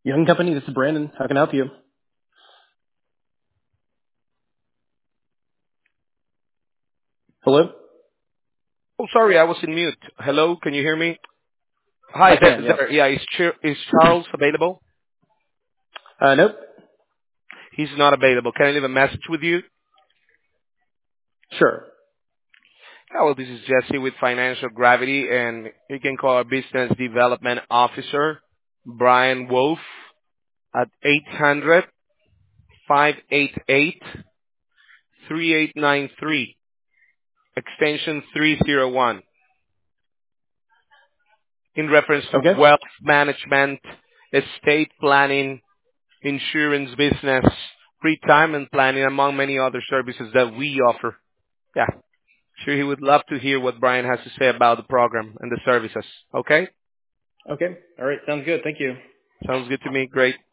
Young Company, this is Brandon. How can I help you? Hello? Oh, sorry, I was in mute. Hello, can you hear me? Hi, I can, yes. yeah, is Charles available? Nope. He's not available. Can I leave a message with you? Sure. Yeah, well, this is Jesse with Financial Gravity, and you can call our Business Development Officer, Brian Wolf, at 800-588-3893, extension 301, in reference to Okay. wealth management, estate planning, insurance business, retirement planning, among many other services that we offer. Yeah, sure he would love to hear what Brian has to say about the program and the services. Okay? Okay. All right. Sounds good. Thank you. Sounds good to me. Great.